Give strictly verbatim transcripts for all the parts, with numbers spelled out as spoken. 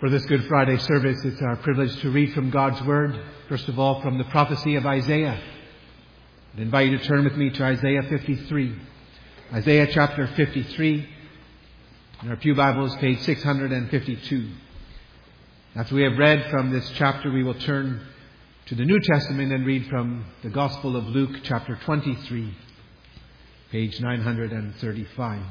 For this Good Friday service, it's our privilege to read from God's Word, first of all from the prophecy of Isaiah. I invite you to turn with me to Isaiah fifty-three. Isaiah chapter fifty-three, in our Pew Bibles, page six hundred fifty-two. After we have read from this chapter, we will turn to the New Testament and read from the Gospel of Luke chapter twenty-three, page nine hundred thirty-five.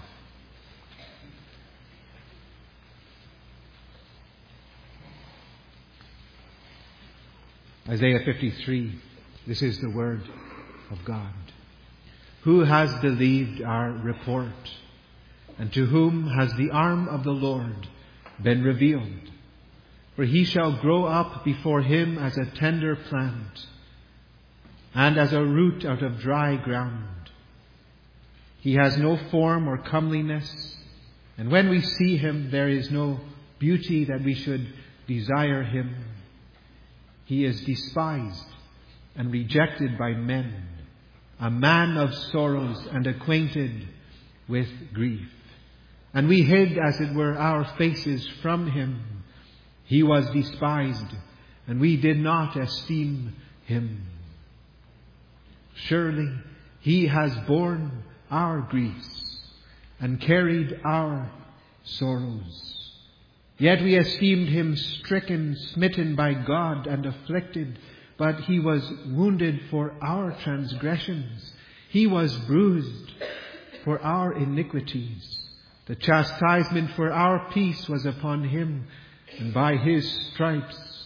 Isaiah fifty-three, this is the word of God. Who has believed our report? And to whom has the arm of the Lord been revealed? For he shall grow up before him as a tender plant, and as a root out of dry ground. He has no form or comeliness, and when we see him, there is no beauty that we should desire him. He is despised and rejected by men, a man of sorrows and acquainted with grief. And we hid, as it were, our faces from him. He was despised, and we did not esteem him. Surely he has borne our griefs and carried our sorrows. Yet we esteemed him stricken, smitten by God, and afflicted. But he was wounded for our transgressions. He was bruised for our iniquities. The chastisement for our peace was upon him, and by his stripes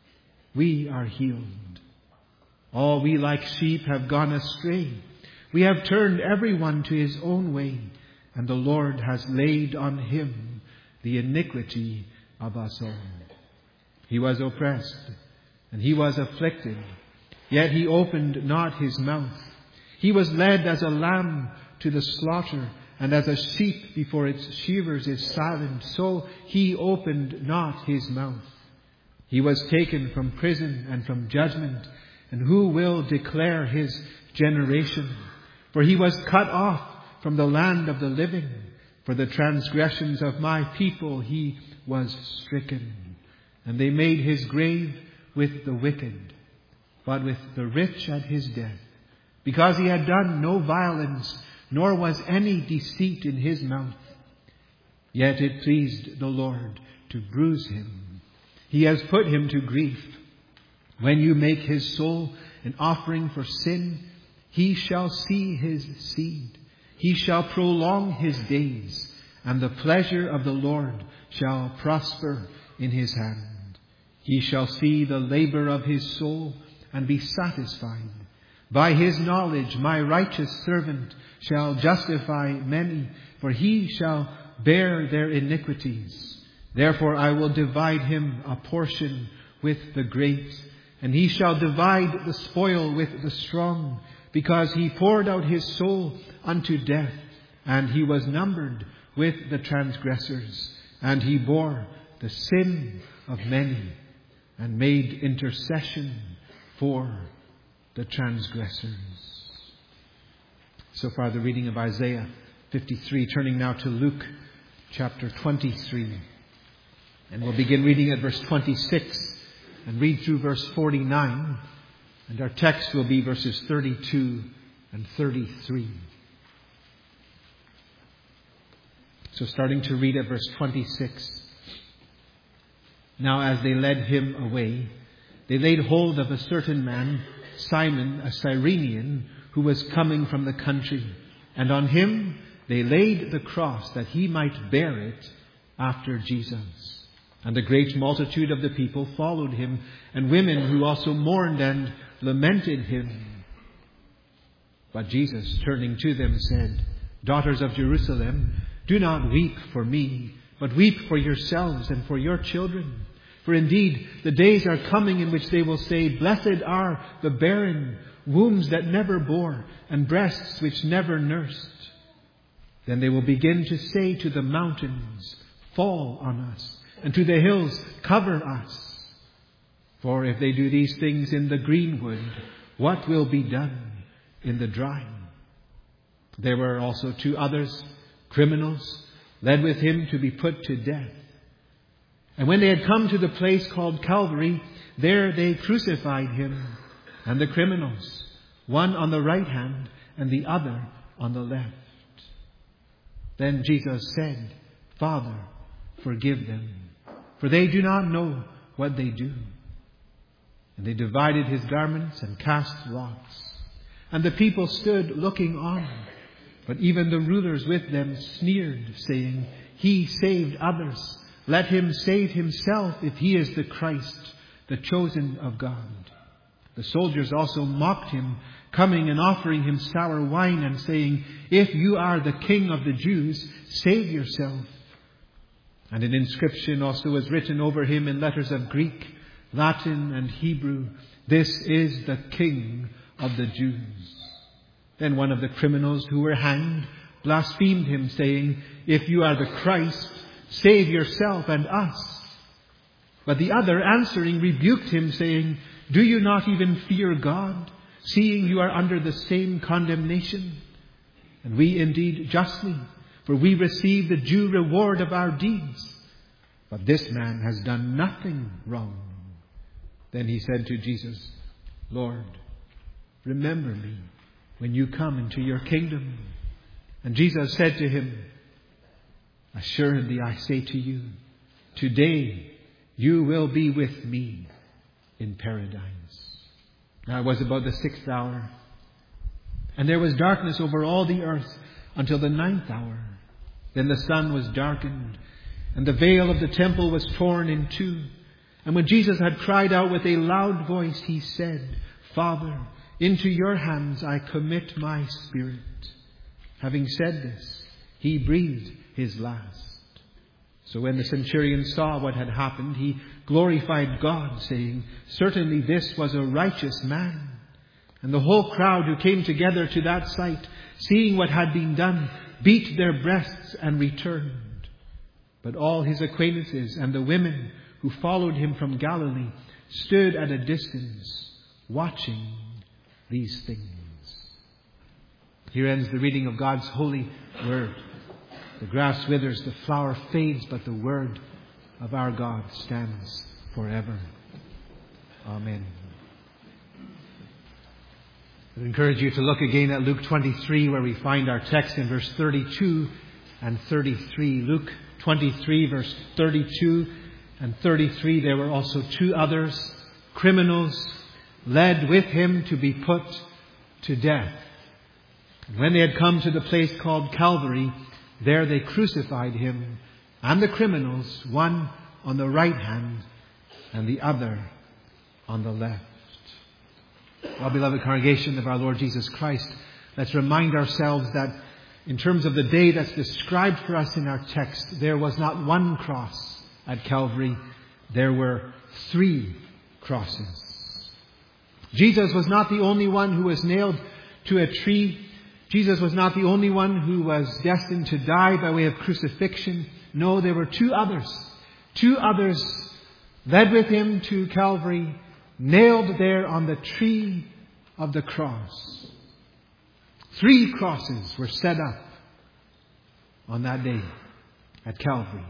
we are healed. All we like sheep have gone astray. We have turned everyone to his own way, and the Lord has laid on him the iniquity of us all. He was oppressed, and he was afflicted, yet he opened not his mouth. He was led as a lamb to the slaughter, and as a sheep before its shearers is silent, so he opened not his mouth. He was taken from prison and from judgment, and who will declare his generation? For he was cut off from the land of the living. For the transgressions of my people he was stricken. And they made his grave with the wicked, but with the rich at his death, because he had done no violence, nor was any deceit in his mouth. Yet it pleased the Lord to bruise him. He has put him to grief. When you make his soul an offering for sin, he shall see his seed. He shall prolong his days, and the pleasure of the Lord shall prosper in his hand. He shall see the labor of his soul and be satisfied. By his knowledge my righteous servant shall justify many, for he shall bear their iniquities. Therefore I will divide him a portion with the great, and he shall divide the spoil with the strong, because he poured out his soul unto death, and he was numbered with the transgressors, and he bore the sin of many, and made intercession for the transgressors. So far the reading of Isaiah fifty-three. Turning now to Luke chapter twenty-three. And we'll begin reading at verse twenty-six and read through verse forty-nine. And our text will be verses thirty-two and thirty-three. So starting to read at verse twenty-six. Now as they led him away, they laid hold of a certain man, Simon, a Cyrenian, who was coming from the country. And on him they laid the cross, that he might bear it after Jesus. And a great multitude of the people followed him, and women who also mourned and lamented him. But Jesus, turning to them, said, Daughters of Jerusalem, do not weep for me, but weep for yourselves and for your children. For indeed, the days are coming in which they will say, Blessed are the barren, wombs that never bore, and breasts which never nursed. Then they will begin to say to the mountains, Fall on us, and to the hills, Cover us. For if they do these things in the greenwood, what will be done in the dry? There were also two others, criminals, led with him to be put to death. And when they had come to the place called Calvary, there they crucified him and the criminals, one on the right hand and the other on the left. Then Jesus said, Father, forgive them, for they do not know what they do. And they divided his garments and cast lots. And the people stood looking on. But even the rulers with them sneered, saying, He saved others. Let him save himself if he is the Christ, the chosen of God. The soldiers also mocked him, coming and offering him sour wine and saying, If you are the King of the Jews, save yourself. And an inscription also was written over him in letters of Greek, Latin, and Hebrew, This is the King of the Jews. Then one of the criminals who were hanged blasphemed him, saying, If you are the Christ, save yourself and us. But the other, answering, rebuked him, saying, Do you not even fear God, seeing you are under the same condemnation? And we indeed justly, for we receive the due reward of our deeds. But this man has done nothing wrong. Then he said to Jesus, Lord, remember me when you come into your kingdom. And Jesus said to him, Assuredly I say to you, today you will be with me in paradise. Now it was about the sixth hour, and there was darkness over all the earth until the ninth hour. Then the sun was darkened, and the veil of the temple was torn in two. And when Jesus had cried out with a loud voice, he said, Father, into your hands I commit my spirit. Having said this, he breathed his last. So when the centurion saw what had happened, he glorified God, saying, Certainly this was a righteous man. And the whole crowd who came together to that sight, seeing what had been done, beat their breasts and returned. But all his acquaintances and the women who followed him from Galilee stood at a distance, watching these things. Here ends the reading of God's holy word. The grass withers, the flower fades, but the word of our God stands forever. Amen. I encourage you to look again at Luke twenty-three, where we find our text in verse thirty-two and thirty-three. Luke twenty-three, verse thirty-two and thirty-three. There were also two others, criminals, led with him to be put to death. And when they had come to the place called Calvary, there they crucified him and the criminals, one on the right hand and the other on the left. Well, beloved congregation of our Lord Jesus Christ, let's remind ourselves that in terms of the day that's described for us in our text, there was not one cross at Calvary. There were three crosses. Jesus was not the only one who was nailed to a tree. Jesus was not the only one who was destined to die by way of crucifixion. No, there were two others. Two others led with him to Calvary, nailed there on the tree of the cross. Three crosses were set up on that day at Calvary.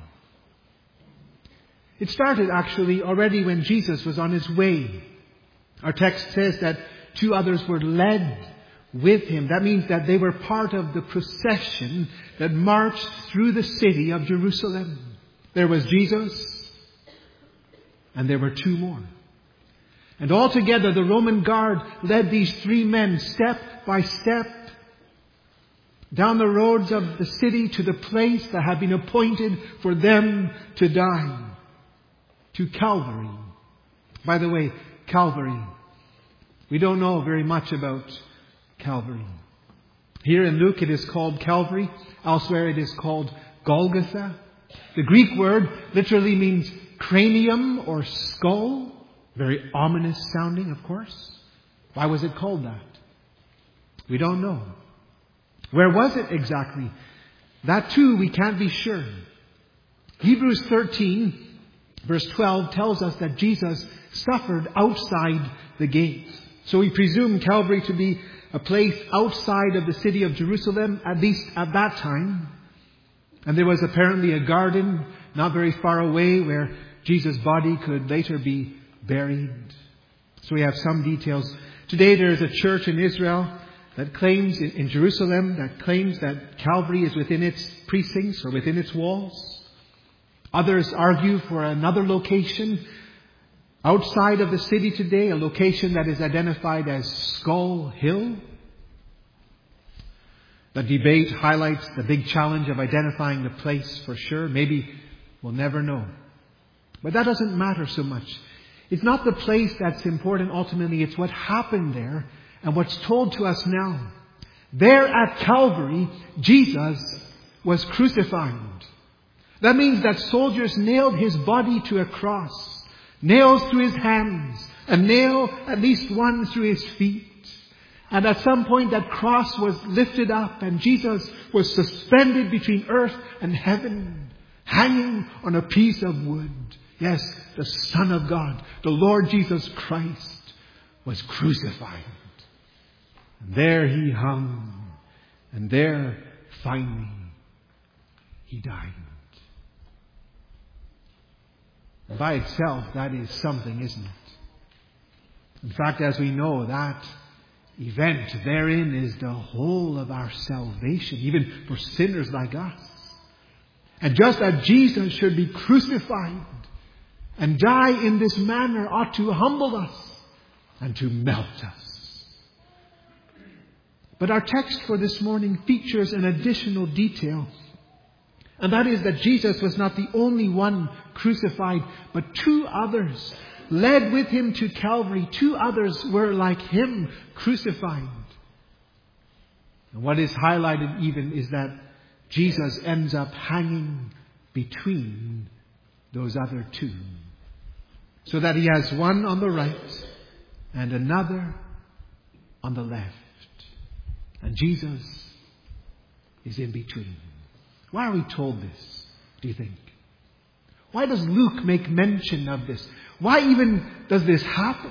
It started actually already when Jesus was on his way. Our text says that two others were led with him. That means that they were part of the procession that marched through the city of Jerusalem. There was Jesus, and there were two more. And altogether the Roman guard led these three men step by step down the roads of the city to the place that had been appointed for them to die, to Calvary. By the way, Calvary, we don't know very much about Calvary. Here in Luke it is called Calvary. Elsewhere it is called Golgotha. The Greek word literally means cranium or skull. Very ominous sounding, of course. Why was it called that? We don't know. Where was it exactly? That too we can't be sure. Hebrews thirteen verse twelve tells us that Jesus suffered outside the gates. So we presume Calvary to be a place outside of the city of Jerusalem, at least at that time. And there was apparently a garden not very far away where Jesus' body could later be buried. So we have some details. Today there is a church in Israel that claims, in, in Jerusalem, that claims that Calvary is within its precincts or within its walls. Others argue for another location outside of the city today, a location that is identified as Skull Hill. The debate highlights the big challenge of identifying the place for sure. Maybe we'll never know. But that doesn't matter so much. It's not the place that's important ultimately. It's what happened there and what's told to us now. There at Calvary, Jesus was crucified. That means that soldiers nailed His body to a cross. Nails through His hands. A nail, at least one, through His feet. And at some point that cross was lifted up and Jesus was suspended between earth and heaven, hanging on a piece of wood. Yes, the Son of God, the Lord Jesus Christ, was crucified. And there He hung. And there, finally, He died. And by itself, that is something, isn't it? In fact, as we know, that event therein is the whole of our salvation, even for sinners like us. And just as Jesus should be crucified and die in this manner ought to humble us and to melt us. But our text for this morning features an additional detail. And that is that Jesus was not the only one crucified, but two others led with Him to Calvary. Two others were like Him crucified. And what is highlighted even is that Jesus ends up hanging between those other two. So that He has one on the right and another on the left. And Jesus is in between. Why are we told this, do you think? Why does Luke make mention of this? Why even does this happen?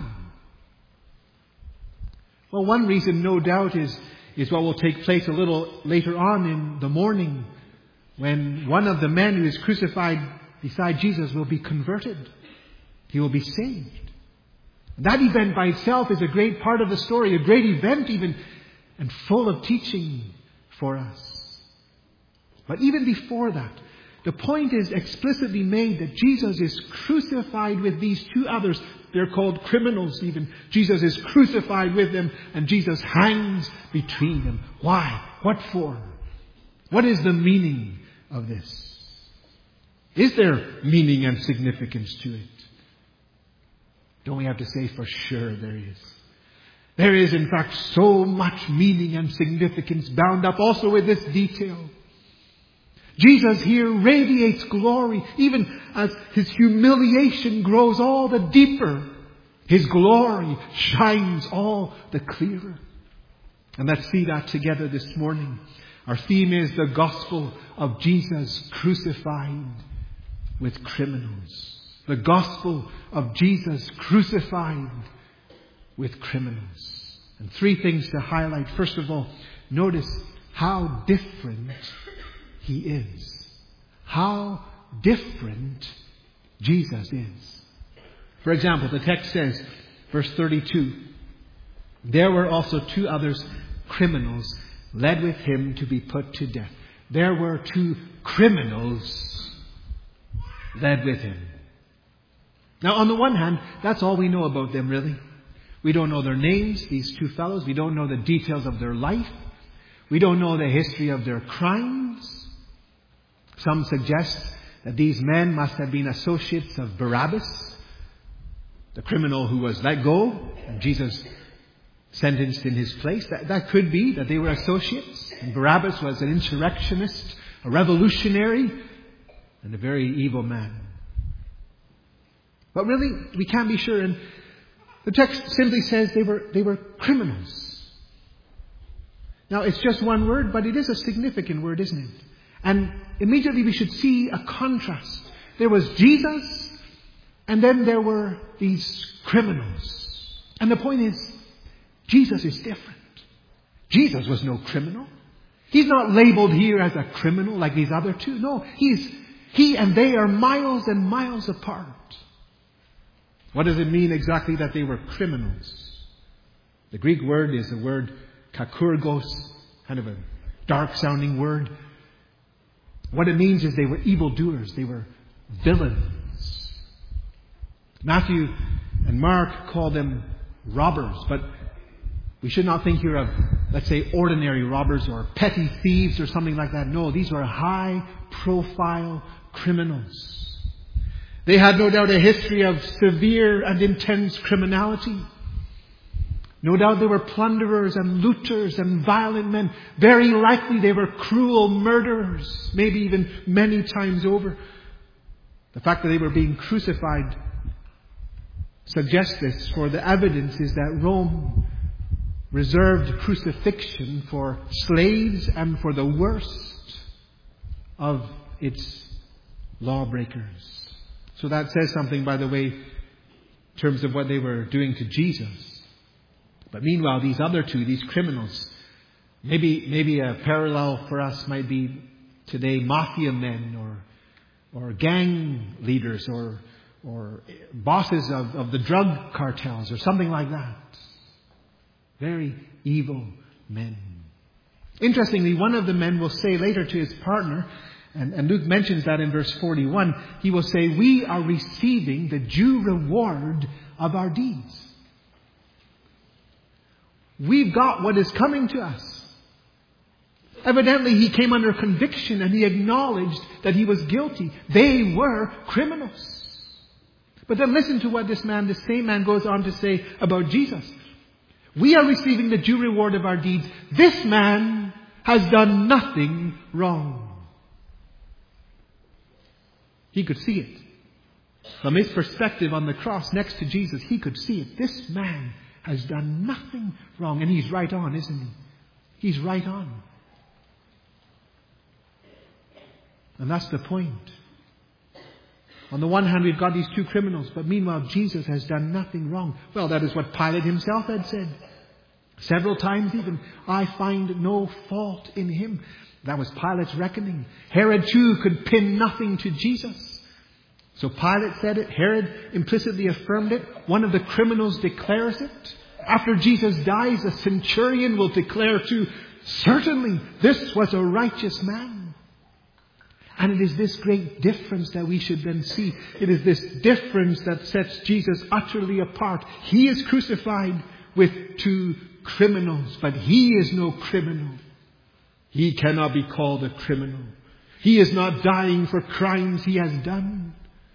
Well, one reason, no doubt, is, is what will take place a little later on in the morning when one of the men who is crucified beside Jesus will be converted. He will be saved. That event by itself is a great part of the story, a great event even, and full of teaching for us. But even before that, the point is explicitly made that Jesus is crucified with these two others. They're called criminals even. Jesus is crucified with them and Jesus hangs between them. Why? What for? What is the meaning of this? Is there meaning and significance to it? Don't we have to say for sure there is? There is in fact so much meaning and significance bound up also with this detail. Jesus here radiates glory, even as His humiliation grows all the deeper. His glory shines all the clearer. And let's see that together this morning. Our theme is the gospel of Jesus crucified with criminals. The gospel of Jesus crucified with criminals. And three things to highlight. First of all, notice how different He is. How different Jesus is. For example, the text says, verse thirty-two, there were also two others, criminals, led with Him to be put to death. There were two criminals led with Him. Now, on the one hand, that's all we know about them, really. We don't know their names, these two fellows. We don't know the details of their life. We don't know the history of their crimes. Some suggest that these men must have been associates of Barabbas, the criminal who was let go and Jesus sentenced in his place. That, that could be that they were associates. And Barabbas was an insurrectionist, a revolutionary, and a very evil man. But really, we can't be sure. And the text simply says they were they were criminals. Now, it's just one word, but it is a significant word, isn't it? And immediately we should see a contrast. There was Jesus, and then there were these criminals. And the point is, Jesus is different. Jesus was no criminal. He's not labeled here as a criminal like these other two. No, he's He and they are miles and miles apart. What does it mean exactly that they were criminals? The Greek word is the word kakurgos, kind of a dark-sounding word. What it means is they were evildoers. They were villains. Matthew and Mark call them robbers, but we should not think here of, let's say, ordinary robbers or petty thieves or something like that. No, these were high-profile criminals. They had no doubt a history of severe and intense criminality. No doubt they were plunderers and looters and violent men. Very likely they were cruel murderers, maybe even many times over. The fact that they were being crucified suggests this, for the evidence is that Rome reserved crucifixion for slaves and for the worst of its lawbreakers. So that says something, by the way, in terms of what they were doing to Jesus. But meanwhile, these other two, these criminals, maybe maybe a parallel for us might be today mafia men or or gang leaders or or bosses of, of the drug cartels or something like that. Very evil men. Interestingly, one of the men will say later to his partner, and, and Luke mentions that in verse forty-one, he will say, "We are receiving the due reward of our deeds." We've got what is coming to us. Evidently, he came under conviction and he acknowledged that he was guilty. They were criminals. But then listen to what this man, this same man, goes on to say about Jesus. We are receiving the due reward of our deeds. This man has done nothing wrong. He could see it. From his perspective on the cross next to Jesus, he could see it. This man has done nothing wrong. And he's right on, isn't he? He's right on. And that's the point. On the one hand, we've got these two criminals, but meanwhile, Jesus has done nothing wrong. Well, that is what Pilate himself had said. Several times even, I find no fault in him. That was Pilate's reckoning. Herod too could pin nothing to Jesus. So Pilate said it. Herod implicitly affirmed it. One of the criminals declares it. After Jesus dies, a centurion will declare too, certainly this was a righteous man. And it is this great difference that we should then see. It is this difference that sets Jesus utterly apart. He is crucified with two criminals, but he is no criminal. He cannot be called a criminal. He is not dying for crimes he has done.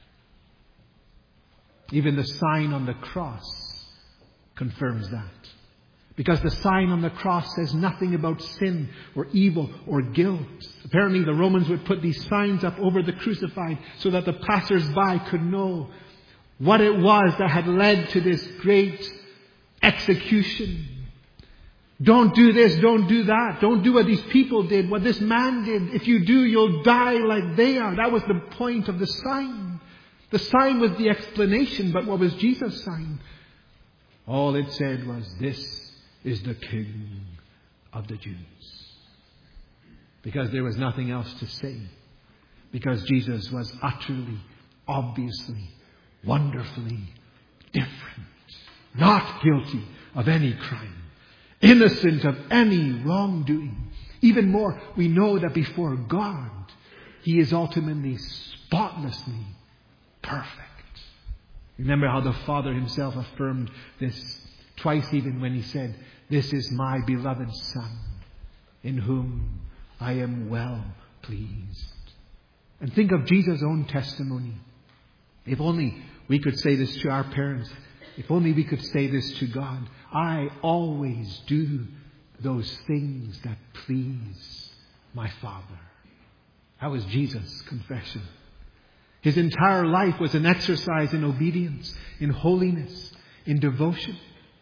Even the sign on the cross confirms that. Because the sign on the cross says nothing about sin or evil or guilt. Apparently the Romans would put these signs up over the crucified so that the passers-by could know what it was that had led to this great execution. Don't do this, don't do that. Don't do what these people did, what this man did. If you do, you'll die like they are. That was the point of the sign. The sign was the explanation, but what was Jesus' sign? All it said was, this is the King of the Jews. Because there was nothing else to say. Because Jesus was utterly, obviously, wonderfully different. Not guilty of any crime. Innocent of any wrongdoing. Even more, we know that before God, he is ultimately spotlessly perfect. Remember how the Father himself affirmed this twice, even when he said, this is my beloved Son, in whom I am well pleased. And think of Jesus' own testimony. If only we could say this to our parents. If only we could say this to God. I always do those things that please my Father. That was Jesus' confession. His entire life was an exercise in obedience, in holiness, in devotion.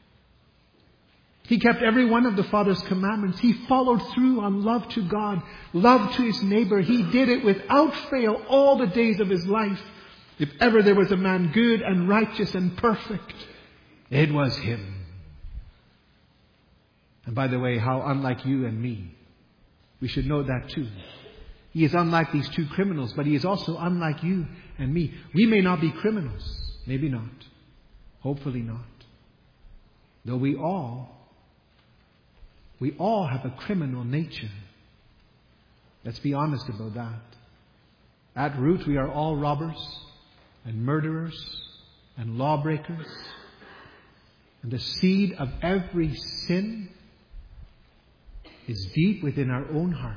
He kept every one of the Father's commandments. He followed through on love to God, love to his neighbor. He did it without fail all the days of his life. If ever there was a man good and righteous and perfect, it was him. And by the way, how unlike you and me. We should know that too. He is unlike these two criminals, but He is also unlike you and me. We may not be criminals. Maybe not. Hopefully not. Though we all, we all have a criminal nature. Let's be honest about that. At root, we are all robbers and murderers and lawbreakers. And the seed of every sin is deep within our own heart.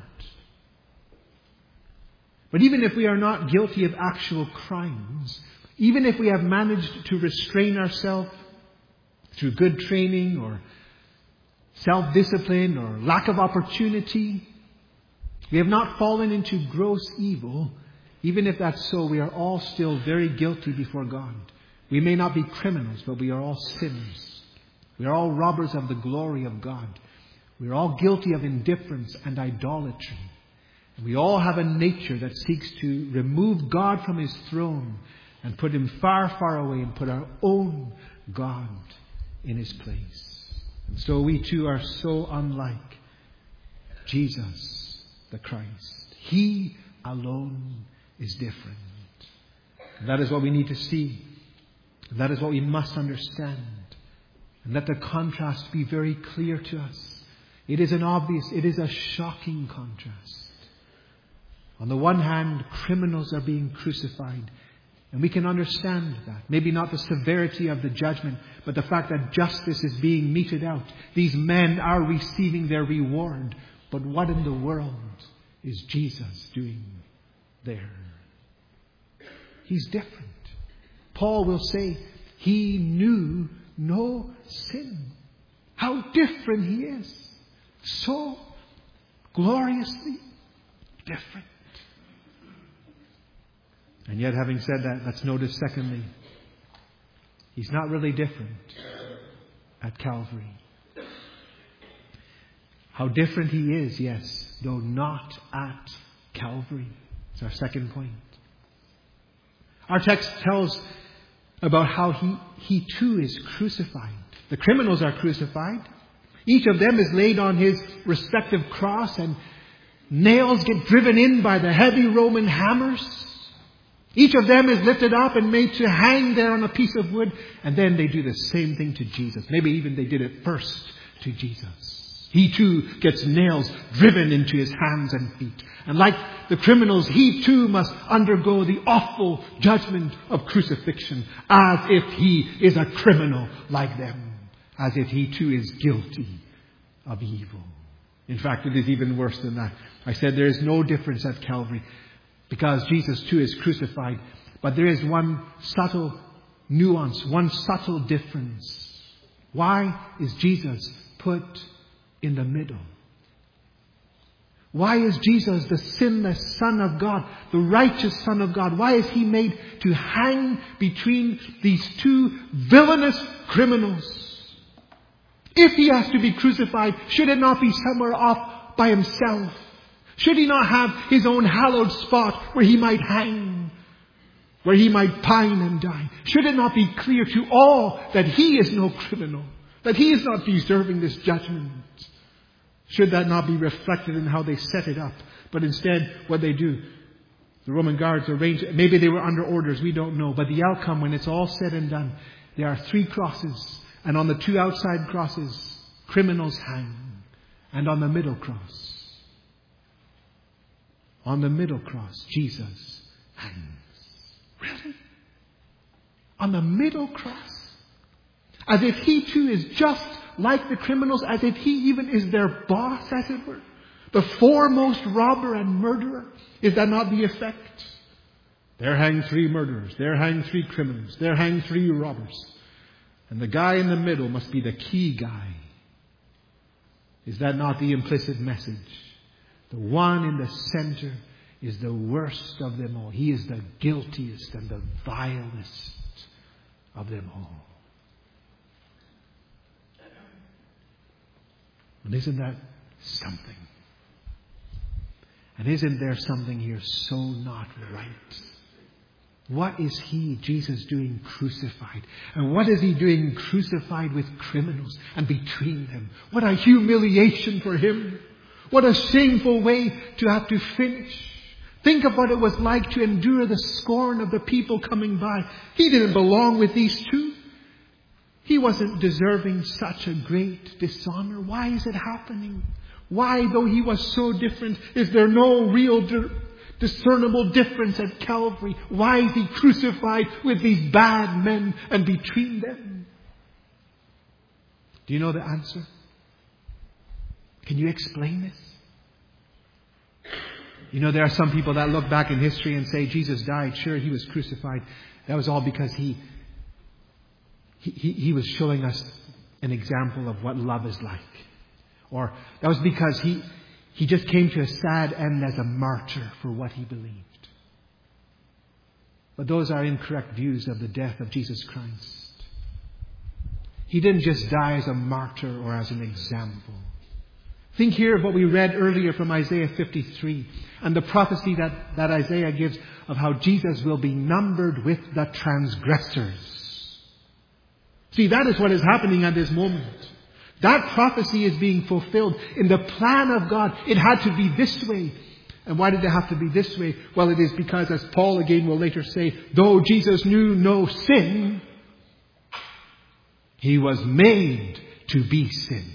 But even if we are not guilty of actual crimes, even if we have managed to restrain ourselves through good training or self-discipline or lack of opportunity, we have not fallen into gross evil. Even if that's so, we are all still very guilty before God. We may not be criminals, but we are all sinners. We are all robbers of the glory of God. We are all guilty of indifference and idolatry. And we all have a nature that seeks to remove God from His throne and put Him far, far away and put our own God in His place. And so we too are so unlike Jesus the Christ. He alone is different. And that is what we need to see. And that is what we must understand. And let the contrast be very clear to us. It is an obvious, it is a shocking contrast. On the one hand, criminals are being crucified. And we can understand that. Maybe not the severity of the judgment, but the fact that justice is being meted out. These men are receiving their reward. But what in the world is Jesus doing there? He's different. Paul will say, He knew no sin. How different He is. So gloriously different. And yet, having said that, let's notice secondly, He's not really different at Calvary. How different He is, yes, though not at Calvary. It's our second point. Our text tells about how he, he too is crucified. The criminals are crucified. Each of them is laid on his respective cross, and nails get driven in by the heavy Roman hammers. Each of them is lifted up and made to hang there on a piece of wood. And then they do the same thing to Jesus. Maybe even they did it first to Jesus. He too gets nails driven into His hands and feet. And like the criminals, He too must undergo the awful judgment of crucifixion, as if He is a criminal like them. As if He too is guilty of evil. In fact, it is even worse than that. I said there is no difference at Calvary, because Jesus too is crucified. But there is one subtle nuance, one subtle difference. Why is Jesus put in the middle? Why is Jesus the sinless Son of God, the righteous Son of God? Why is He made to hang between these two villainous criminals? If He has to be crucified, should it not be somewhere off by Himself? Should He not have His own hallowed spot where He might hang, where He might pine and die? Should it not be clear to all that He is no criminal, that He is not deserving this judgment? Should that not be reflected in how they set it up? But instead, what they do, the Roman guards arrange, maybe they were under orders, we don't know. But the outcome, when it's all said and done, there are three crosses. And on the two outside crosses, criminals hang. And on the middle cross, on the middle cross, Jesus hangs. Really? On the middle cross? As if He too is just like the criminals, as if He even is their boss, as it were. The foremost robber and murderer. Is that not the effect? There hang three murderers. There hang three criminals. There hang three robbers. And the guy in the middle must be the key guy. Is that not the implicit message? The one in the center is the worst of them all. He is the guiltiest and the vilest of them all. And isn't that something? And isn't there something here so not right? What is He, Jesus, doing crucified? And what is He doing crucified with criminals and between them? What a humiliation for Him. What a shameful way to have to finish. Think of what it was like to endure the scorn of the people coming by. He didn't belong with these two. He wasn't deserving such a great dishonor. Why is it happening? Why, though he was so different, is there no real di- discernible difference at Calvary? Why is he crucified with these bad men and between them? Do you know the answer? Can you explain this? You know, there are some people that look back in history and say Jesus died. Sure, he was crucified. That was all because he He, he, he was showing us an example of what love is like. Or that was because he, he just came to a sad end as a martyr for what he believed. But those are incorrect views of the death of Jesus Christ. He didn't just die as a martyr or as an example. Think here of what we read earlier from Isaiah fifty-three and the prophecy that, that Isaiah gives of how Jesus will be numbered with the transgressors. See, that is what is happening at this moment. That prophecy is being fulfilled in the plan of God. It had to be this way. And why did it have to be this way? Well, it is because, as Paul again will later say, though Jesus knew no sin, he was made to be sin.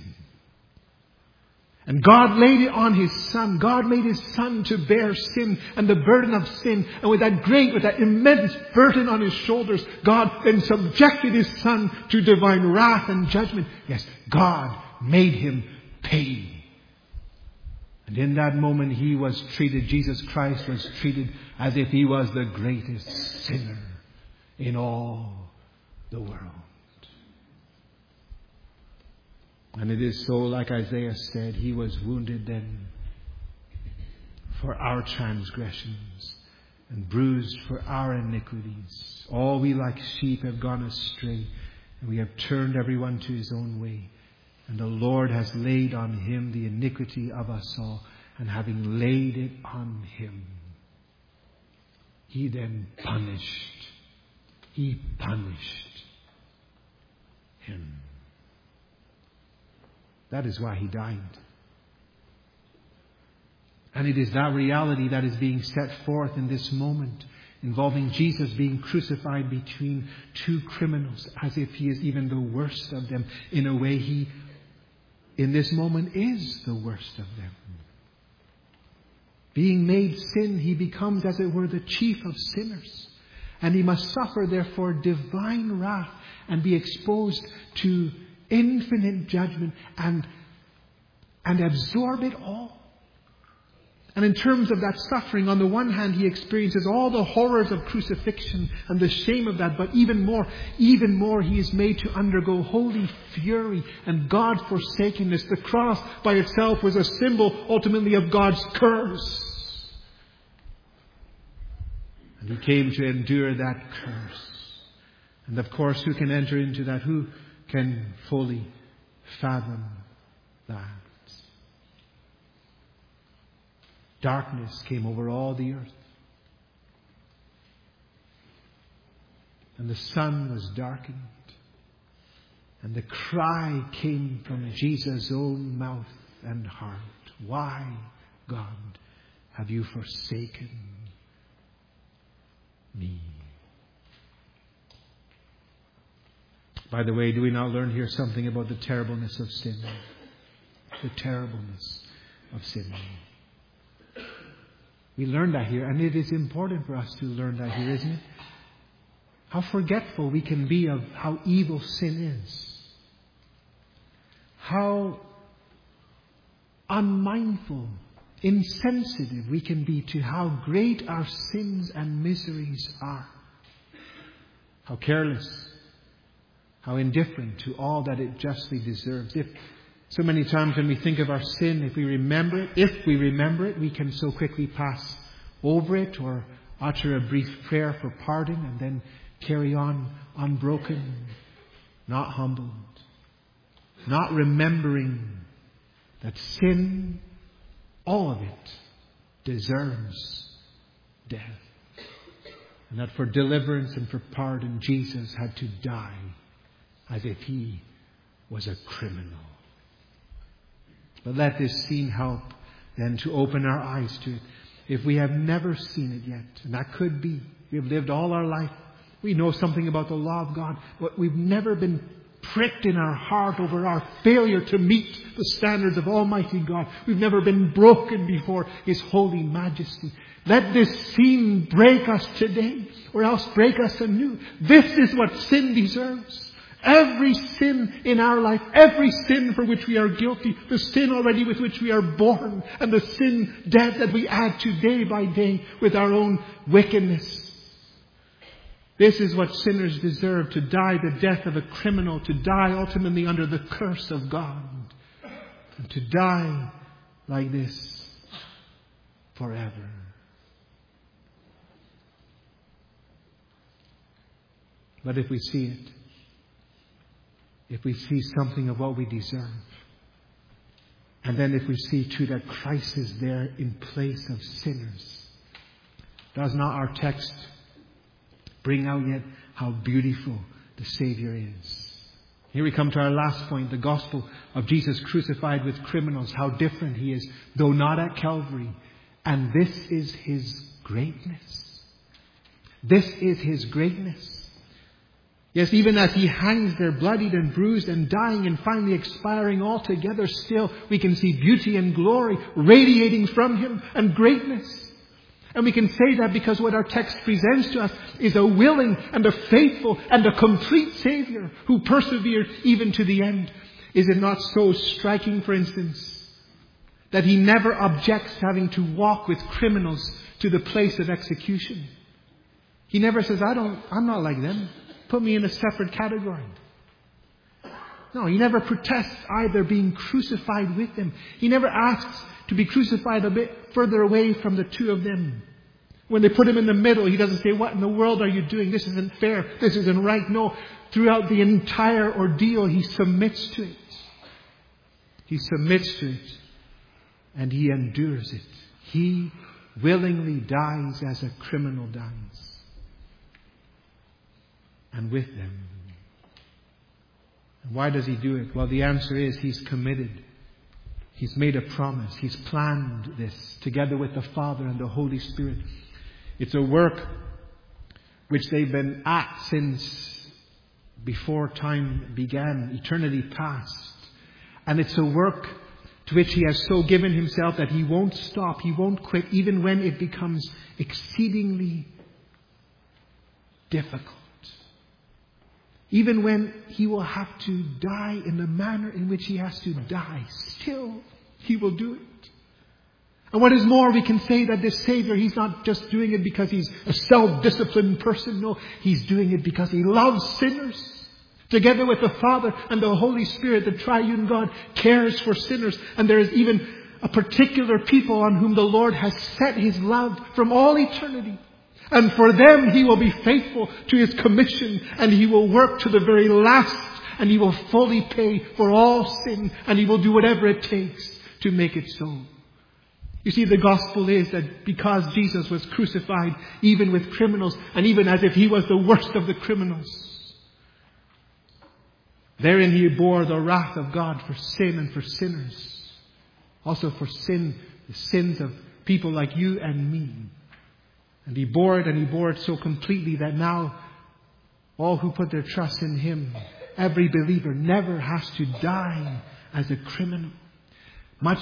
And God laid it on his Son. God made his Son to bear sin and the burden of sin. And with that great, with that immense burden on his shoulders, God then subjected his Son to divine wrath and judgment. Yes, God made him pay. And in that moment he was treated, Jesus Christ was treated as if he was the greatest sinner in all the world. And it is so, like Isaiah said, he was wounded then for our transgressions and bruised for our iniquities. All we like sheep have gone astray, and we have turned everyone to his own way. And the Lord has laid on him the iniquity of us all, and having laid it on him, he then punished. He punished him. That is why he died. And it is that reality that is being set forth in this moment, involving Jesus being crucified between two criminals, as if he is even the worst of them. In a way, he, in this moment, is the worst of them. Being made sin, he becomes, as it were, the chief of sinners. And he must suffer, therefore, divine wrath and be exposed to infinite judgment and, and absorb it all. And in terms of that suffering, on the one hand, he experiences all the horrors of crucifixion and the shame of that. But even more, even more, he is made to undergo holy fury and God-forsakenness. The cross by itself was a symbol, ultimately, of God's curse. And he came to endure that curse. And of course, who can enter into that? Who can fully fathom that? Darkness came over all the earth. And the sun was darkened. And the cry came from Jesus' own mouth and heart. Why, God, have you forsaken me? By the way, do we not learn here something about the terribleness of sin? The terribleness of sin. We learn that here, and it is important for us to learn that here, isn't it? How forgetful we can be of how evil sin is. How unmindful, insensitive we can be to how great our sins and miseries are. How careless, how indifferent to all that it justly deserves. If so many times when we think of our sin, if we remember it, if we remember it, we can so quickly pass over it or utter a brief prayer for pardon and then carry on unbroken, not humbled, not remembering that sin, all of it, deserves death. And that for deliverance and for pardon, Jesus had to die as if he was a criminal. But let this scene help then to open our eyes to it. if we have never seen it yet, and that could be, we have lived all our life, we know something about the law of God, but we've never been pricked in our heart over our failure to meet the standards of Almighty God. We've never been broken before His holy majesty. Let this scene break us today, or else break us anew. This is what sin deserves. Every sin in our life, every sin for which we are guilty, the sin already with which we are born, and the sin debt that we add to day by day with our own wickedness. This is what sinners deserve, to die the death of a criminal, to die ultimately under the curse of God, and to die like this forever. But if we see it, if we see something of what we deserve, and then if we see too that Christ is there in place of sinners, does not our text bring out yet how beautiful the Savior is? Here we come to our last point, the gospel of Jesus crucified with criminals, how different He is, though not at Calvary. And this is His greatness. This is His greatness. Yes, even as He hangs there bloodied and bruised and dying and finally expiring altogether, still we can see beauty and glory radiating from Him and greatness. And we can say that because what our text presents to us is a willing and a faithful and a complete Savior who persevered even to the end. Is it not so striking, for instance, that He never objects to having to walk with criminals to the place of execution? He never says, I don't, I'm not like them. Put me in a separate category. No, He never protests either being crucified with them. He never asks to be crucified a bit further away from the two of them. When they put Him in the middle, He doesn't say, what in the world are you doing? This isn't fair. This isn't right. No, throughout the entire ordeal, He submits to it. He submits to it. And He endures it. He willingly dies as a criminal dies. And with them. And why does He do it? Well, the answer is He's committed. He's made a promise. He's planned this together with the Father and the Holy Spirit. It's a work which they've been at since before time began, eternity past. And it's a work to which He has so given Himself that He won't stop, He won't quit, even when it becomes exceedingly difficult. Even when He will have to die in the manner in which He has to die, still He will do it. And what is more, we can say that this Savior, He's not just doing it because He's a self-disciplined person. No, He's doing it because He loves sinners. Together with the Father and the Holy Spirit, the triune God cares for sinners. And there is even a particular people on whom the Lord has set His love from all eternity. And for them He will be faithful to His commission, and He will work to the very last, and He will fully pay for all sin, and He will do whatever it takes to make it so. You see, the gospel is that because Jesus was crucified even with criminals, and even as if He was the worst of the criminals, therein He bore the wrath of God for sin and for sinners. Also for sin, the sins of people like you and me. And He bore it, and He bore it so completely that now all who put their trust in Him, every believer, never has to die as a criminal. Much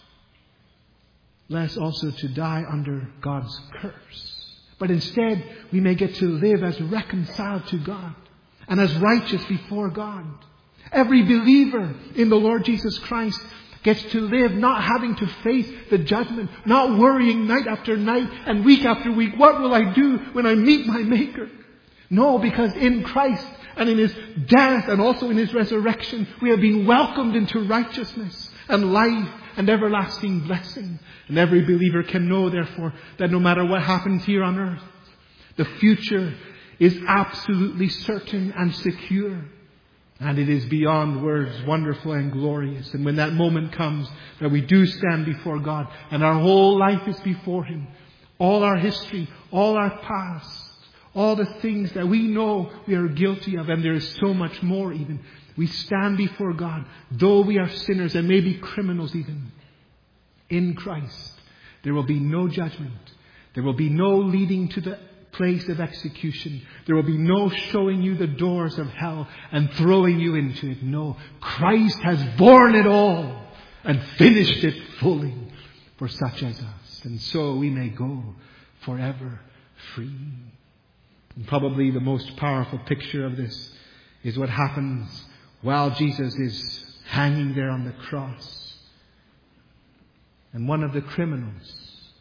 less also to die under God's curse. But instead, we may get to live as reconciled to God and as righteous before God. Every believer in the Lord Jesus Christ gets to live not having to face the judgment, not worrying night after night and week after week, what will I do when I meet my Maker? No, because in Christ and in His death and also in His resurrection, we have been welcomed into righteousness and life and everlasting blessing. And every believer can know, therefore, that no matter what happens here on earth, the future is absolutely certain and secure. And it is beyond words wonderful and glorious. And when that moment comes that we do stand before God and our whole life is before Him, all our history, all our past, all the things that we know we are guilty of, and there is so much more even, we stand before God, though we are sinners and maybe criminals even, in Christ. There will be no judgment. There will be no leading to the place of execution. There will be no showing you the doors of hell and throwing you into it. No, Christ has borne it all and finished it fully for such as us. And so we may go forever free. And probably the most powerful picture of this is what happens while Jesus is hanging there on the cross. And one of the criminals,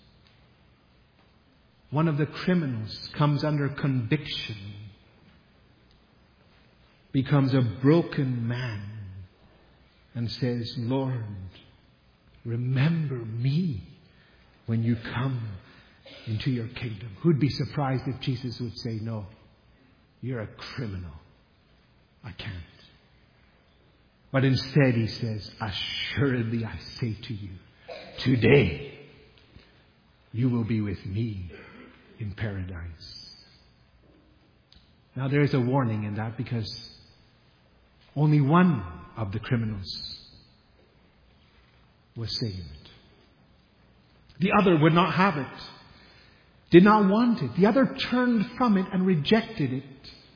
one of the criminals comes under conviction, becomes a broken man, and says, Lord, remember me when you come into your kingdom. Who'd be surprised if Jesus would say, no, you're a criminal. I can't. But instead he says, assuredly I say to you, today you will be with me in paradise. Now there is a warning in that, because only one of the criminals was saved. The other would not have it, did not want it. The other turned from it and rejected it.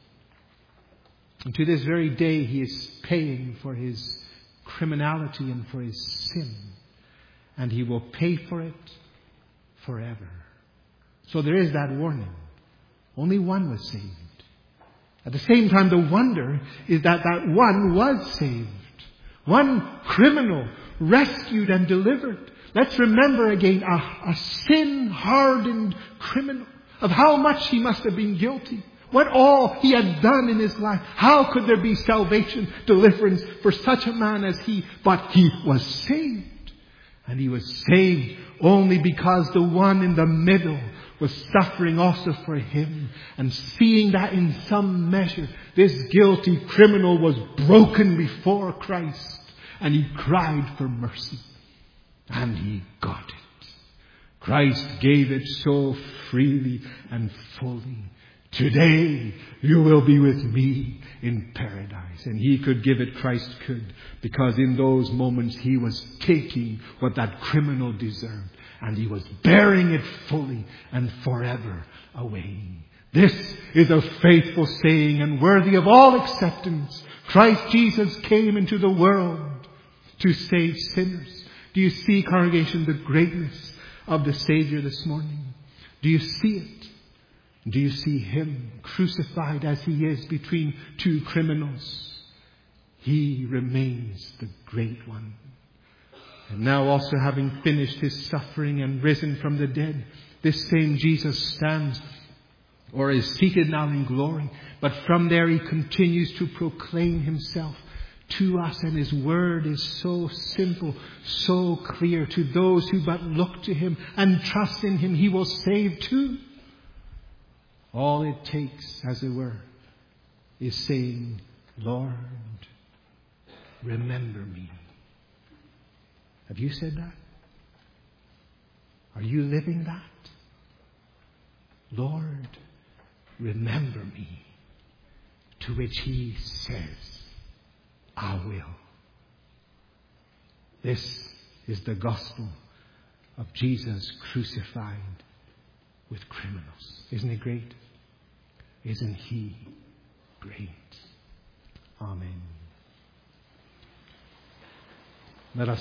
And to this very day he is paying for his criminality and for his sin. And he will pay for it forever. So there is that warning. Only one was saved. At the same time, the wonder is that that one was saved. One criminal rescued and delivered. Let's remember again a, a sin-hardened criminal, of how much he must have been guilty. What all he had done in his life. How could there be salvation, deliverance for such a man as he? But he was saved. And he was saved only because the one in the middle was suffering also for him. And seeing that in some measure this guilty criminal was broken before Christ, and he cried for mercy. And he got it. Christ gave it so freely and fully. Today you will be with me in paradise. And he could give it, Christ could, because in those moments he was taking what that criminal deserved, and he was bearing it fully and forever away. This is a faithful saying and worthy of all acceptance. Christ Jesus came into the world to save sinners. Do you see, congregation, the greatness of the Savior this morning? Do you see it? Do you see him crucified as he is between two criminals? He remains the great one. And now, also having finished his suffering and risen from the dead, this same Jesus stands, or is seated now in glory. But from there he continues to proclaim himself to us, and his word is so simple, so clear. To those who but look to him and trust in him, he will save too. All it takes, as it were, is saying, Lord, remember me. Have you said that? Are you living that? Lord, remember me. To which he says, I will. This is the gospel of Jesus crucified with criminals. Isn't it great? Isn't he great? Amen. Let us